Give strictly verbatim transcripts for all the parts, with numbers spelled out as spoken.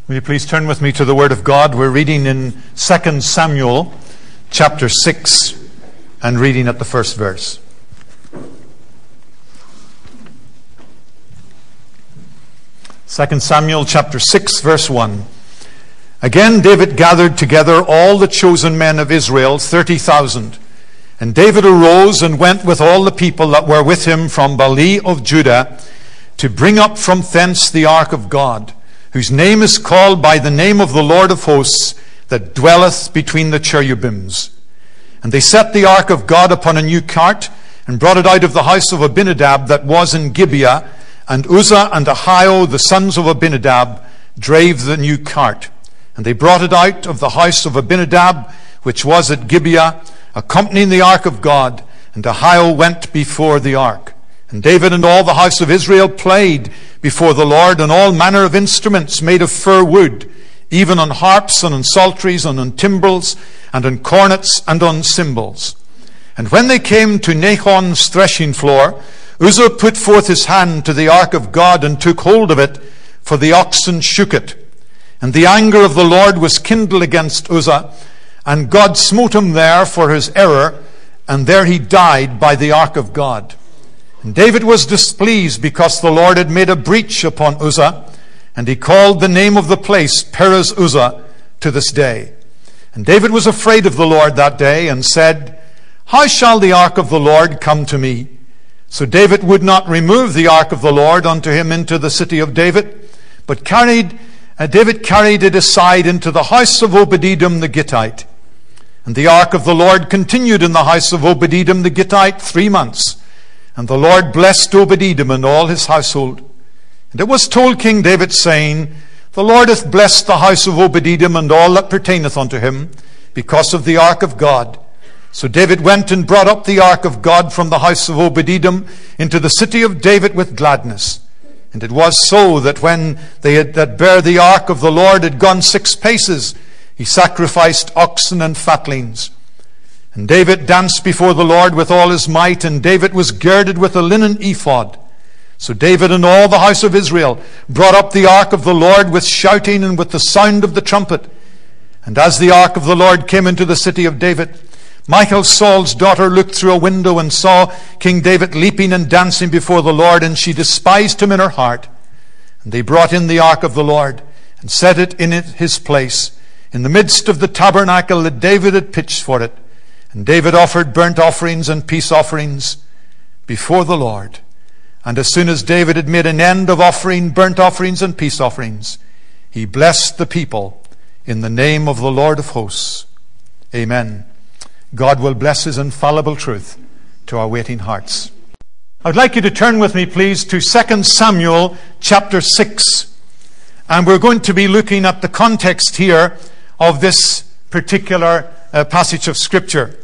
Will you please turn with me to the Word of God? We're reading in Second Samuel chapter six and reading at the first verse. Second Samuel chapter six verse one. Again David gathered together all the chosen men of Israel, thirty thousand. And David arose and went with all the people that were with him from Baale of Judah to bring up from thence the ark of God, whose name is called by the name of the Lord of hosts, that dwelleth between the cherubims. And they set the ark of God upon a new cart, and brought it out of the house of Abinadab that was in Gibeah. And Uzzah and Ahio, the sons of Abinadab, drave the new cart. And they brought it out of the house of Abinadab, which was at Gibeah, accompanying the ark of God. And Ahio went before the ark. And David and all the house of Israel played before the Lord on all manner of instruments made of fir wood, even on harps and on psalteries and on timbrels and on cornets and on cymbals. And when they came to Nahon's threshing floor, Uzzah put forth his hand to the ark of God and took hold of it, for the oxen shook it. And the anger of the Lord was kindled against Uzzah, and God smote him there for his error, and there he died by the ark of God. And David was displeased because the Lord had made a breach upon Uzzah, and he called the name of the place Perez Uzzah to this day. And David was afraid of the Lord that day, and said, How shall the ark of the Lord come to me? So David would not remove the ark of the Lord unto him into the city of David, but carried, uh, David carried it aside into the house of Obed-Edom the Gittite. And the ark of the Lord continued in the house of Obed-Edom the Gittite three months. And the Lord blessed Obed-Edom and all his household. And it was told King David, saying, The Lord hath blessed the house of Obed-Edom and all that pertaineth unto him, because of the ark of God. So David went and brought up the ark of God from the house of Obed-Edom into the city of David with gladness. And it was so that when they had, that bare the ark of the Lord had gone six paces, he sacrificed oxen and fatlings. And David danced before the Lord with all his might, and David was girded with a linen ephod. So David and all the house of Israel brought up the ark of the Lord with shouting and with the sound of the trumpet. And as the ark of the Lord came into the city of David, Michal, Saul's daughter, looked through a window and saw King David leaping and dancing before the Lord, and she despised him in her heart. And they brought in the ark of the Lord and set it in his place, in the midst of the tabernacle that David had pitched for it. And David offered burnt offerings and peace offerings before the Lord. And as soon as David had made an end of offering burnt offerings and peace offerings, he blessed the people in the name of the Lord of hosts. Amen. God will bless his infallible truth to our waiting hearts. I'd like you to turn with me, please, to Second Samuel chapter six. And we're going to be looking at the context here of this particular uh, passage of Scripture.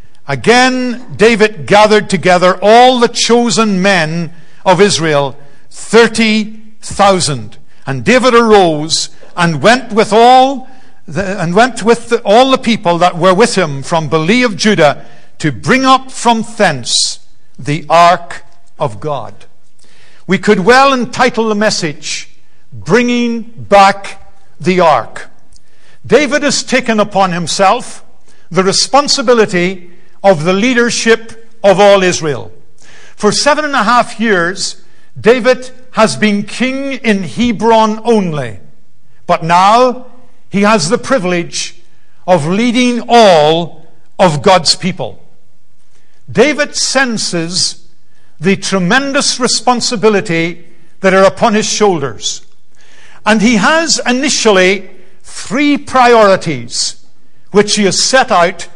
Again, David gathered together all the chosen men of Israel, thirty thousand. And David arose and went with all the, and went with the, all the people that were with him from Baale of Judah to bring up from thence the ark of God. We could well entitle the message, Bringing Back the Ark. David has taken upon himself the responsibility of the leadership of all Israel. For seven and a half years, David has been king in Hebron only. But now he has the privilege of leading all of God's people. David senses the tremendous responsibility that are upon his shoulders. And he has initially three priorities which he has set out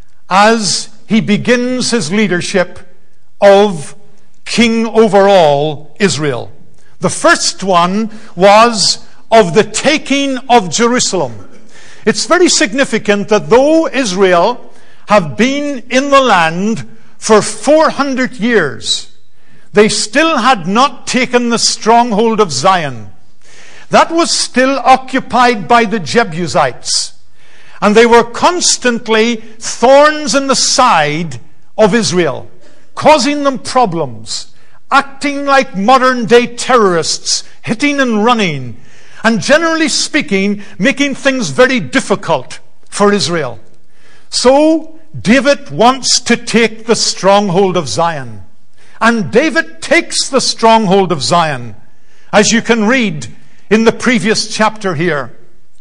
as he begins his leadership of king over all Israel. The first one was of the taking of Jerusalem. It's very significant that though Israel have been in the land for four hundred years, they still had not taken the stronghold of Zion. That was still occupied by the Jebusites. And they were constantly thorns in the side of Israel, causing them problems, acting like modern day terrorists, hitting and running, and generally speaking, making things very difficult for Israel. So David wants to take the stronghold of Zion. And David takes the stronghold of Zion, as you can read in the previous chapter here.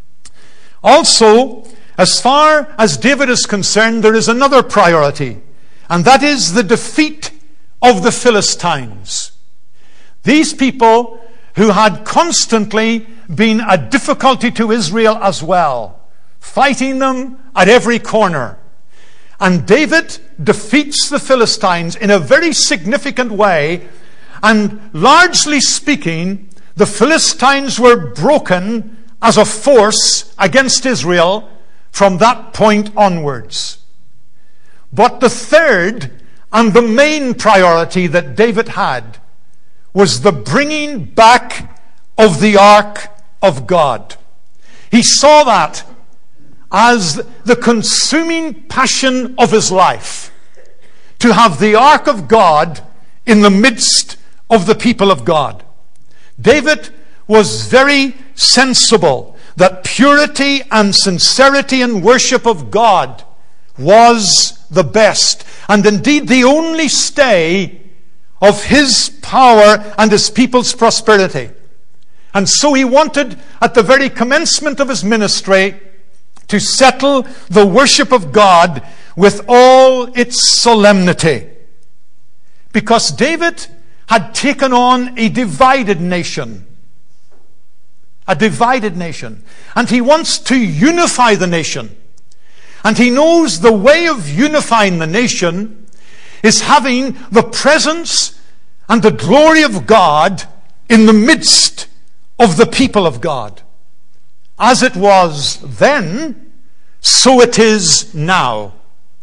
Also, as far as David is concerned, there is another priority, and that is the defeat of the Philistines. These people who had constantly been a difficulty to Israel as well, fighting them at every corner. And David defeats the Philistines in a very significant way, and largely speaking, the Philistines were broken as a force against Israel from that point onwards. But the third and the main priority that David had was the bringing back of the ark of God. He saw that as the consuming passion of his life, to have the ark of God in the midst of the people of God. David was very sensible that purity and sincerity in worship of God was the best, and indeed the only stay of his power and his people's prosperity. And so he wanted, at the very commencement of his ministry, to settle the worship of God with all its solemnity. Because David had taken on a divided nation. A divided nation. And he wants to unify the nation. And he knows the way of unifying the nation is having the presence and the glory of God in the midst of the people of God. As it was then, so it is now.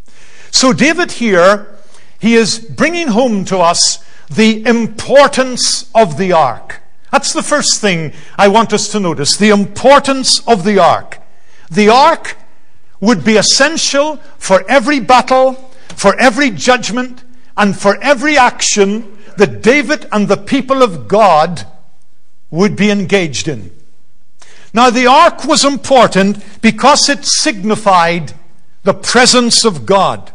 So David here, he is bringing home to us the importance of the ark. That's the first thing I want us to notice, the importance of the ark. The ark would be essential for every battle, for every judgment, and for every action that David and the people of God would be engaged in. Now, the ark was important because it signified the presence of God.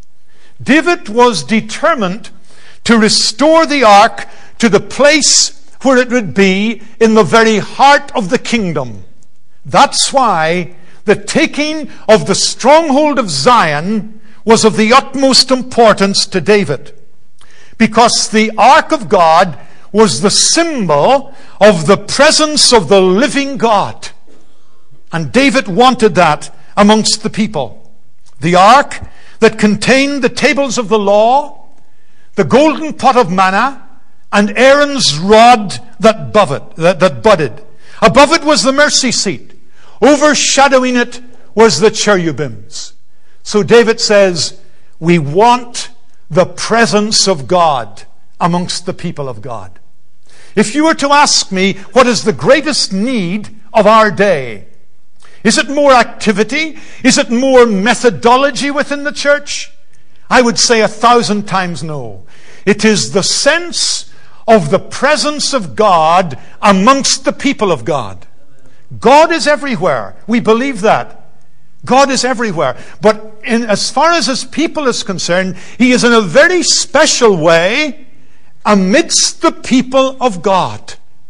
David was determined to restore the ark to the place where it would be in the very heart of the kingdom. That's why the taking of the stronghold of Zion was of the utmost importance to David, because the ark of God was the symbol of the presence of the living God. And David wanted that amongst the people. The ark that contained the tables of the law, the golden pot of manna, and Aaron's rod that budded. That, that budded. Above it was the mercy seat. Overshadowing it was the cherubims. So David says, we want the presence of God amongst the people of God. If you were to ask me, what is the greatest need of our day? Is it more activity? Is it more methodology within the church? I would say a thousand times no. It is the sense of the presence of God amongst the people of God. God is everywhere. We believe that. God is everywhere. But in, as far as his people is concerned, he is in a very special way amidst the people of God.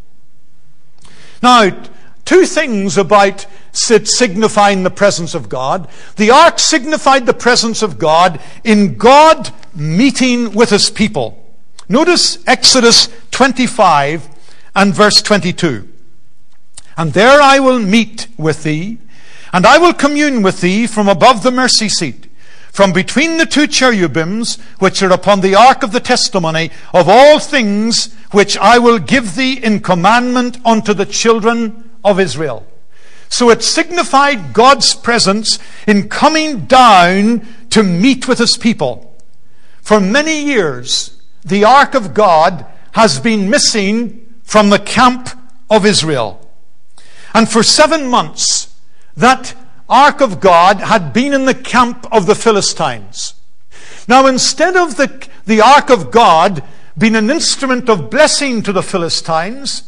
Now, two things about signifying the presence of God. The ark signified the presence of God in God meeting with his people. Notice Exodus twenty-five and verse twenty-two. And there I will meet with thee, and I will commune with thee from above the mercy seat, from between the two cherubims which are upon the ark of the testimony of all things which I will give thee in commandment unto the children of Israel. So it signified God's presence in coming down to meet with his people. For many years, the ark of God has been missing from the camp of Israel. And for seven months, that ark of God had been in the camp of the Philistines. Now, instead of the, the ark of God being an instrument of blessing to the Philistines,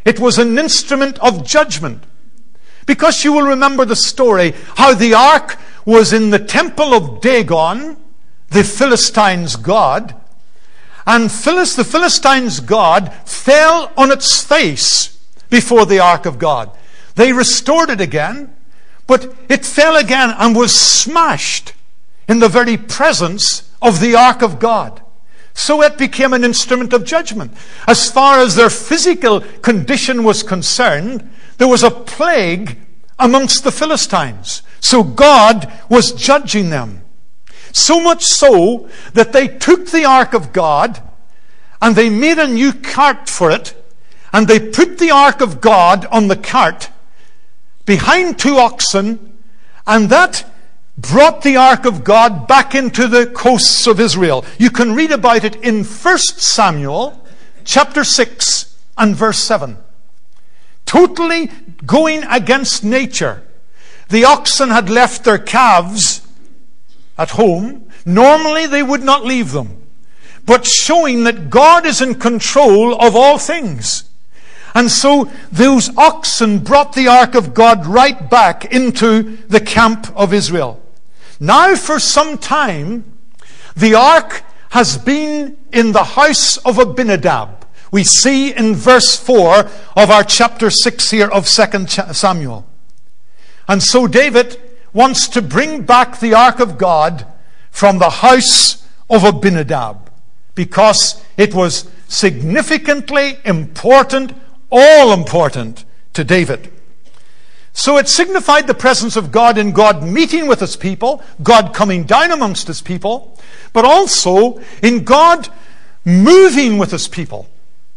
It was an instrument of judgment. Because you will remember the story, how the ark was in the temple of Dagon, the Philistines' god, and Philis, the Philistines' god fell on its face before the ark of God. They restored it again, but it fell again and was smashed in the very presence of the ark of God. So it became an instrument of judgment. As far as their physical condition was concerned, there was a plague amongst the Philistines. So God was judging them. So much so that they took the ark of God and they made a new cart for it, and they put the ark of God on the cart behind two oxen, and that brought the ark of God back into the coasts of Israel. You can read about it in First Samuel chapter six and verse seven. Totally going against nature. The oxen had left their calves at home. Normally they would not leave them, but showing that God is in control of all things. And so those oxen brought the ark of God right back into the camp of Israel. Now for some time, the ark has been in the house of Abinadab. We see in verse four of our chapter six here of Second Samuel. And so David wants to bring back the ark of God from the house of Abinadab, because it was significantly important, all important to David. So it signified the presence of God in God meeting with his people, God coming down amongst his people, but also in God moving with his people.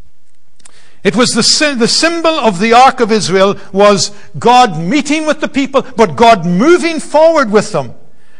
It was the, the symbol of the Ark of Israel was God meeting with the people, but God moving forward with them.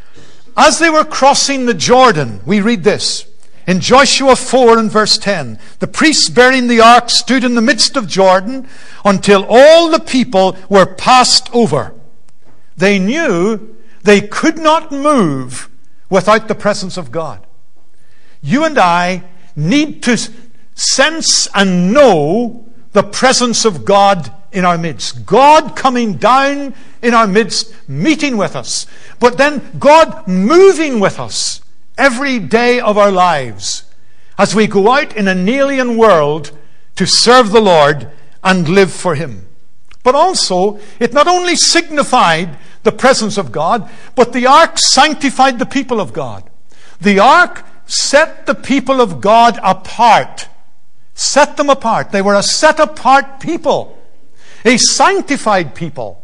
As they were crossing the Jordan, we read this in Joshua four and verse ten. The priests bearing the ark stood in the midst of Jordan until all the people were passed over. They knew they could not move without the presence of God. You and I need to sense and know the presence of God in our midst. God coming down in our midst, meeting with us. But then God moving with us every day of our lives as we go out in an alien world to serve the Lord and live for Him. But also, it not only signified the presence of God, but the ark sanctified the people of God. The ark set the people of God apart. Set them apart. They were a set apart people. A sanctified people.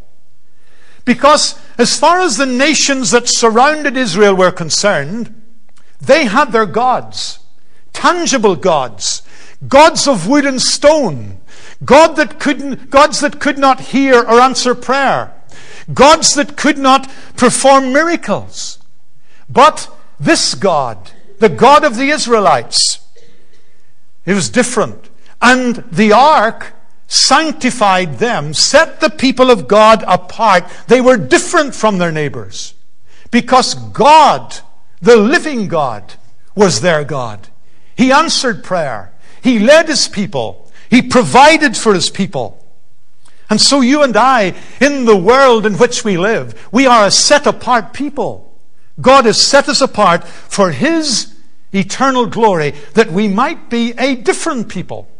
Because as far as the nations that surrounded Israel were concerned, they had their gods. Tangible gods. Gods of wood and stone. God that couldn't, gods that could not hear or answer prayer. Gods that could not perform miracles. But this God, the God of the Israelites, it was different. And the ark sanctified them, set the people of God apart. They were different from their neighbors. Because God, the living God, was their God. He answered prayer. He led His people. He provided for His people. And so you and I, in the world in which we live, we are a set-apart people. God has set us apart for His eternal glory, that we might be a different people.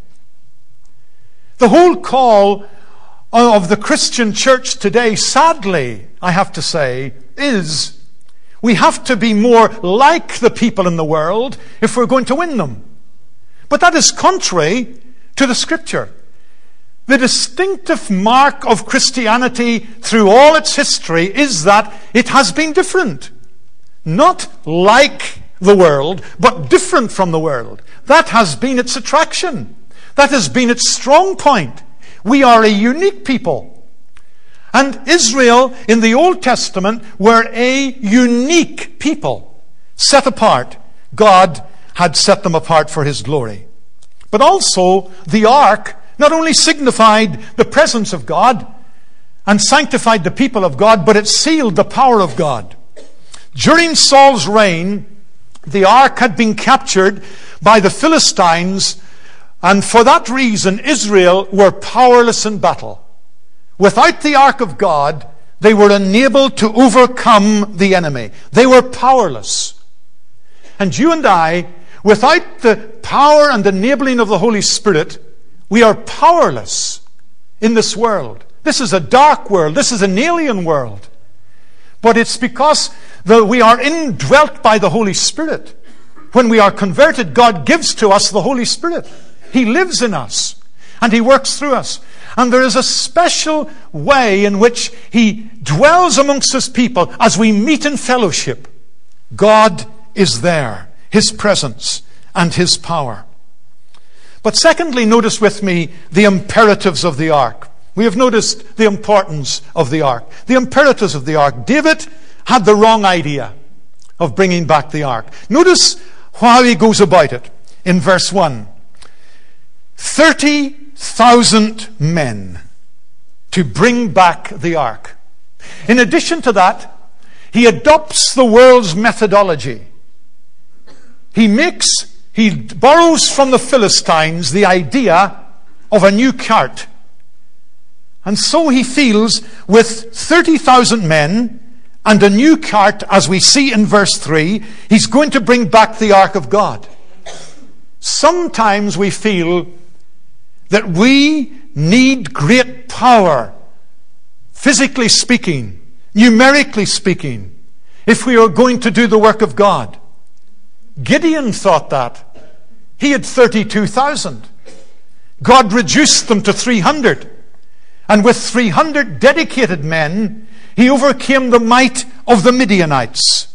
The whole call of the Christian church today, sadly, I have to say, is we have to be more like the people in the world if we're going to win them. But that is contrary to the Scripture. The distinctive mark of Christianity through all its history is that it has been different. Not like the world, but different from the world. That has been its attraction. That has been its strong point. We are a unique people. And Israel in the Old Testament were a unique people, set apart. God had set them apart for His glory. But also, the ark not only signified the presence of God and sanctified the people of God, but it sealed the power of God. During Saul's reign, the ark had been captured by the Philistines And for that reason, Israel were powerless in battle. Without the ark of God, they were unable to overcome the enemy. They were powerless. And you and I, without the power and enabling of the Holy Spirit, we are powerless in this world. This is a dark world. This is an alien world. But it's because the, we are indwelt by the Holy Spirit. When we are converted, God gives to us the Holy Spirit. He lives in us, and He works through us. And there is a special way in which He dwells amongst His people as we meet in fellowship. God is there, His presence and His power. But secondly, notice with me the imperatives of the ark. We have noticed the importance of the ark. The imperatives of the ark. David had the wrong idea of bringing back the ark. Notice how he goes about it in verse one. thirty thousand men to bring back the ark. In addition to that, he adopts the world's methodology. He makes, he borrows from the Philistines the idea of a new cart. And so he feels with thirty thousand men and a new cart, as we see in verse three, he's going to bring back the ark of God. Sometimes we feel that we need great power, physically speaking, numerically speaking, if we are going to do the work of God. Gideon thought that. He had thirty-two thousand. God reduced them to three hundred. And with three hundred dedicated men, he overcame the might of the Midianites.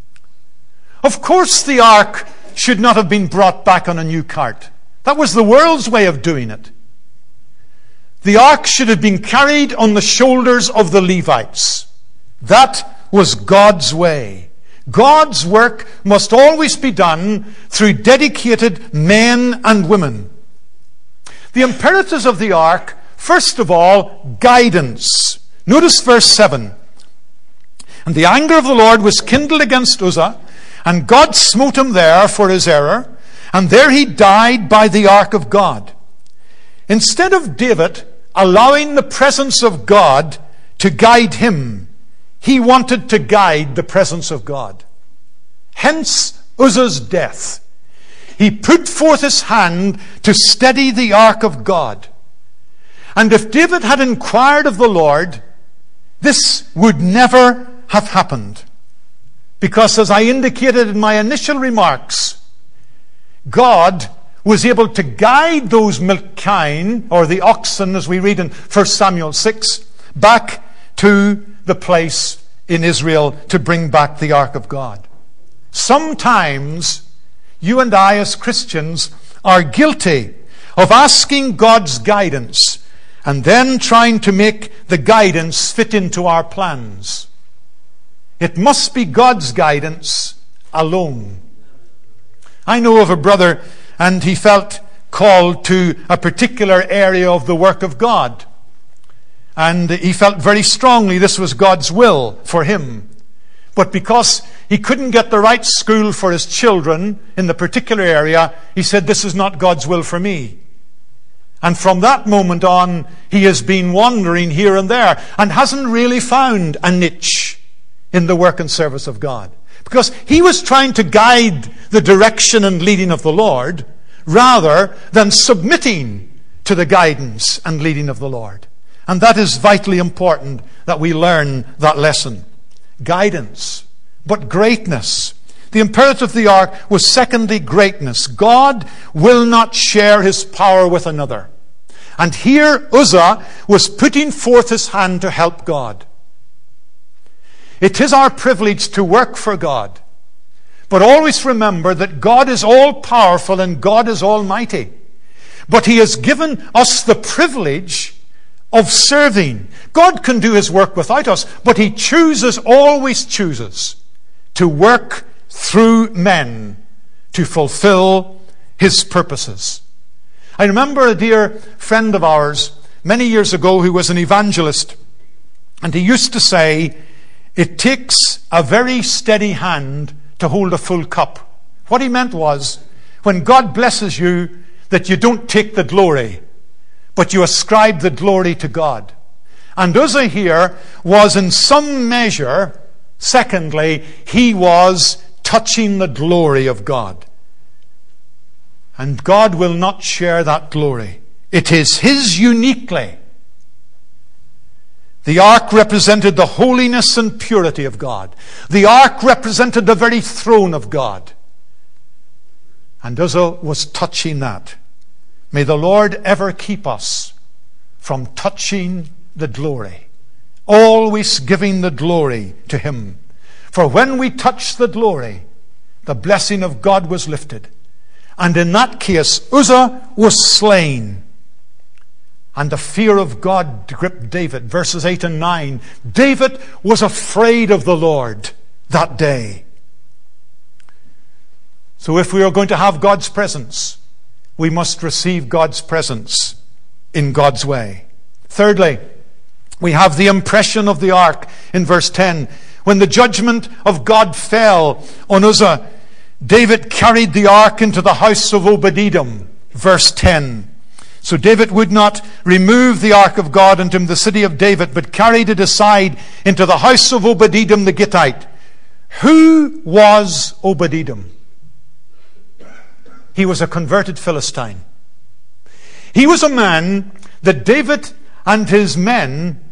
Of course, the ark should not have been brought back on a new cart. That was the world's way of doing it. The ark should have been carried on the shoulders of the Levites. That was God's way. God's work must always be done through dedicated men and women. The imperatives of the ark, first of all, guidance. Notice verse seven. And the anger of the Lord was kindled against Uzzah, and God smote him there for his error, and there he died by the ark of God. Instead of David allowing the presence of God to guide him, he wanted to guide the presence of God. Hence Uzzah's death. He put forth his hand to steady the ark of God. And if David had inquired of the Lord, this would never have happened. Because as I indicated in my initial remarks, God was able to guide those milk kine, or the oxen as we read in First Samuel six, back to the place in Israel to bring back the ark of God. Sometimes you and I as Christians are guilty of asking God's guidance and then trying to make the guidance fit into our plans. It must be God's guidance alone. I know of a brother, and he felt called to a particular area of the work of God. And he felt very strongly this was God's will for him. But because he couldn't get the right school for his children in the particular area, he said, this is not God's will for me. And from that moment on, he has been wandering here and there and hasn't really found a niche in the work and service of God. Because he was trying to guide the direction and leading of the Lord rather than submitting to the guidance and leading of the Lord. And that is vitally important that we learn that lesson. Guidance, but greatness. The imperative of the ark was secondly greatness. God will not share his power with another. And here Uzzah was putting forth his hand to help God. It is our privilege to work for God. But always remember that God is all-powerful and God is almighty. But he has given us the privilege of serving. God can do his work without us, but he chooses, always chooses, to work through men to fulfill his purposes. I remember a dear friend of ours many years ago who was an evangelist, and he used to say, it takes a very steady hand to hold a full cup. What he meant was, when God blesses you, that you don't take the glory, but you ascribe the glory to God. And Uzzah here was in some measure, secondly, he was touching the glory of God. And God will not share that glory. It is his uniquely. The ark represented the holiness and purity of God. The ark represented the very throne of God. And Uzzah was touching that. May the Lord ever keep us from touching the glory. Always giving the glory to him. For when we touch the glory, the blessing of God was lifted. And in that case, Uzzah was slain. And the fear of God gripped David. Verses eight and nine. David was afraid of the Lord that day. So if we are going to have God's presence, we must receive God's presence in God's way. Thirdly, we have the impression of the ark in verse ten. When the judgment of God fell on Uzzah, David carried the ark into the house of Obed-Edom. Verse ten. So David would not remove the ark of God into the city of David, but carried it aside into the house of Obed-Edom the Gittite. Who was Obed-Edom? He was a converted Philistine. He was a man that David and his men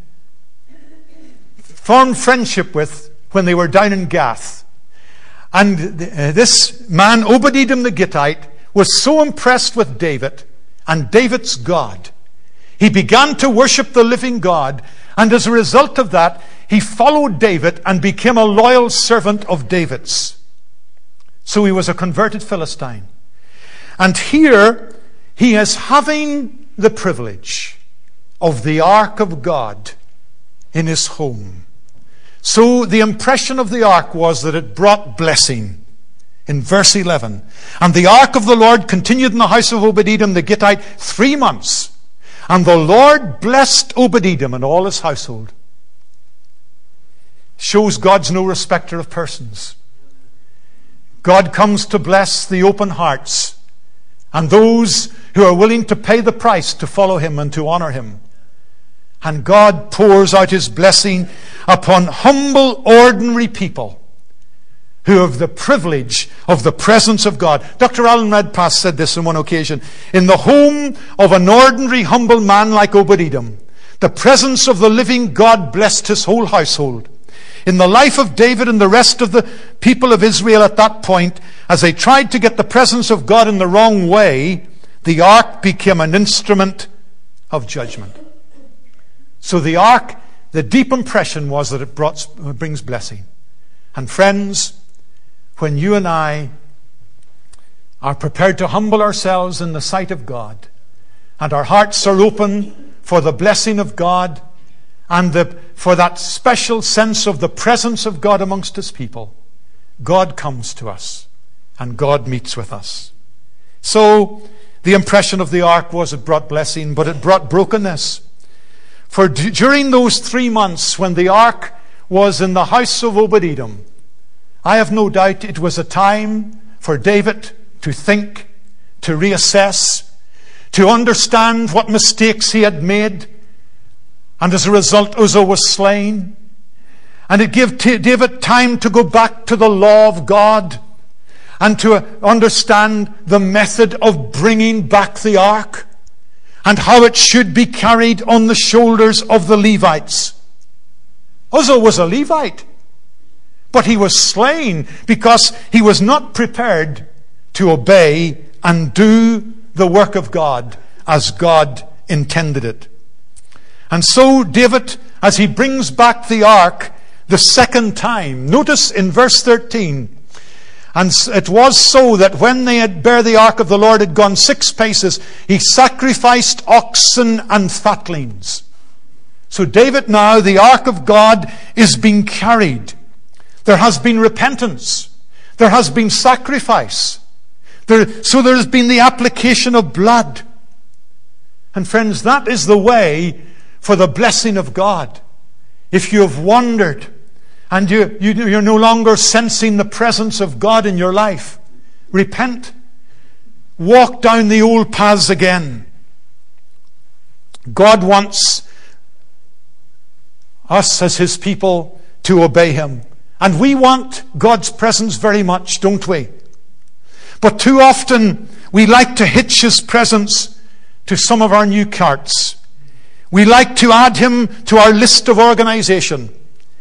formed friendship with when they were down in Gath. And this man, Obed-Edom the Gittite, was so impressed with David and David's God. He began to worship the living God, and as a result of that, he followed David and became a loyal servant of David's. So he was a converted Philistine. And here, he is having the privilege of the ark of God in his home. So the impression of the ark was that it brought blessing. In verse eleven, and the ark of the Lord continued in the house of Obed-Edom the Gittite three months. And the Lord blessed Obed-Edom and all his household. Shows God's no respecter of persons. God comes to bless the open hearts and those who are willing to pay the price to follow him and to honor him. And God pours out his blessing upon humble, ordinary people who have the privilege of the presence of God. Doctor Alan Redpath said this on one occasion. In the home of an ordinary, humble man like Obed-Edom, the presence of the living God blessed his whole household. In the life of David and the rest of the people of Israel at that point, as they tried to get the presence of God in the wrong way, the ark became an instrument of judgment. So the ark, the deep impression was that it brought, brings blessing. And friends, when you and I are prepared to humble ourselves in the sight of God, and our hearts are open for the blessing of God, and the, for that special sense of the presence of God amongst his people, God comes to us, and God meets with us. So, the impression of the ark was it brought blessing, but it brought brokenness. For d- during those three months when the ark was in the house of Obed-Edom, I have no doubt it was a time for David to think, to reassess, to understand what mistakes he had made. And as a result, Uzzah was slain. And it gave t- David time to go back to the law of God and to understand the method of bringing back the ark and how it should be carried on the shoulders of the Levites. Uzzah was a Levite. But he was slain because he was not prepared to obey and do the work of God as God intended it. And so David, as he brings back the ark the second time, notice in verse thirteen, and it was so that when they had bare the ark of the Lord had gone six paces, he sacrificed oxen and fatlings. So David now, the ark of God, is being carried. There has been repentance. There has been sacrifice. There, so there has been the application of blood. And friends, that is the way for the blessing of God. If you have wandered and you, you, you're no longer sensing the presence of God in your life, repent. walk down the old paths again. God wants us as his people to obey him. And we want God's presence very much, don't we? But too often we like to hitch his presence to some of our new carts. We like to add him to our list of organization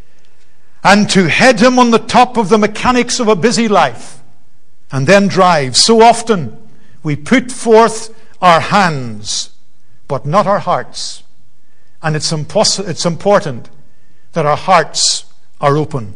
and to head him on the top of the mechanics of a busy life and then drive. So often we put forth our hands but not our hearts. And it's, impos- it's important that our hearts are open.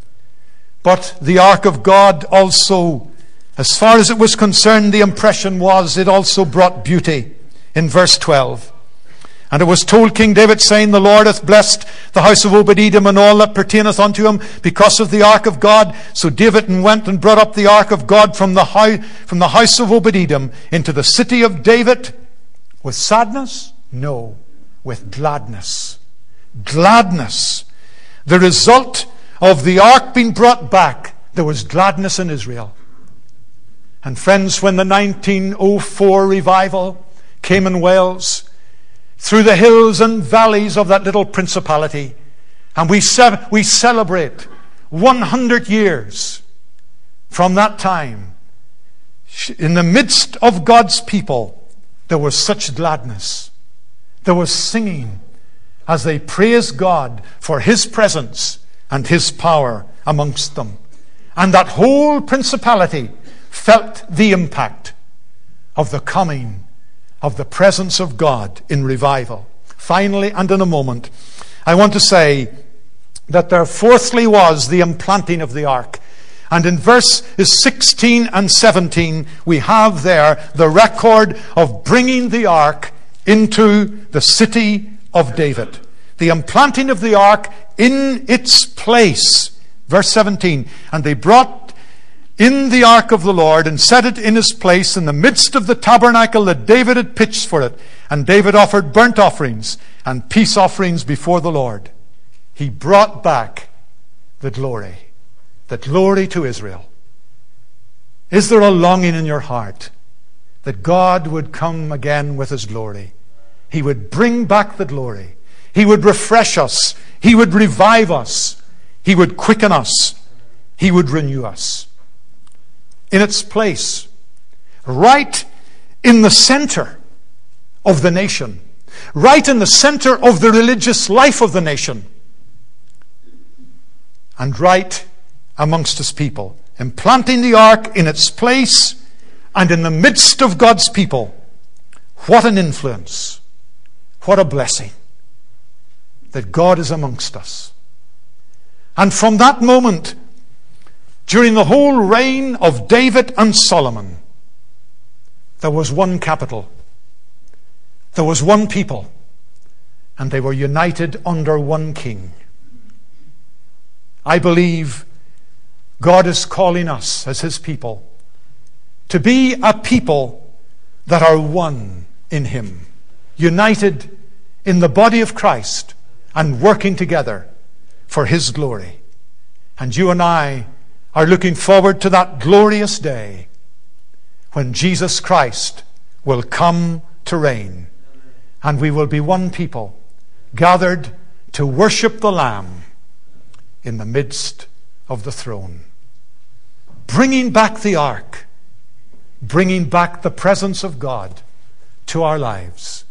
But the ark of God also, as far as it was concerned, the impression was it also brought beauty. In verse twelve. And it was told King David, saying, The Lord hath blessed the house of Obed-Edom and all that pertaineth unto him because of the ark of God. So David went and brought up the ark of God from the house, from the house of Obed-Edom into the city of David. With sadness? No, with gladness. Gladness. The result of the ark being brought back, there was gladness in Israel. And friends, when the nineteen oh four revival came in Wales, through the hills and valleys of that little principality, and we, ce- we celebrate one hundred years from that time, in the midst of God's people, there was such gladness. There was singing as they praised God for his presence and his power amongst them. And that whole principality felt the impact of the coming of the presence of God in revival. Finally, and in a moment, I want to say that there fourthly was the implanting of the ark. And in verses sixteen and seventeen, we have there the record of bringing the ark into the city of David. The implanting of the ark in its place. Verse seventeen, and they brought in the ark of the Lord and set it in his place in the midst of the tabernacle that David had pitched for it. And David offered burnt offerings and peace offerings before the Lord. He brought back the glory. The glory to Israel. Is there a longing in your heart that God would come again with his glory? He would bring back the glory. He would refresh us. He would revive us. He would quicken us. He would renew us. In its place, right in the center of the nation, right in the center of the religious life of the nation, and right amongst his people, implanting the ark in its place and in the midst of God's people. What an influence. What a blessing that God is amongst us. And from that moment, during the whole reign of David and Solomon, there was one capital. There was one people. And they were united under one king. I believe God is calling us as his people to be a people that are one in him, united in the body of Christ and working together for his glory. And you and I are looking forward to that glorious day when Jesus Christ will come to reign, and we will be one people gathered to worship the Lamb in the midst of the throne. Bringing back the ark, bringing back the presence of God to our lives.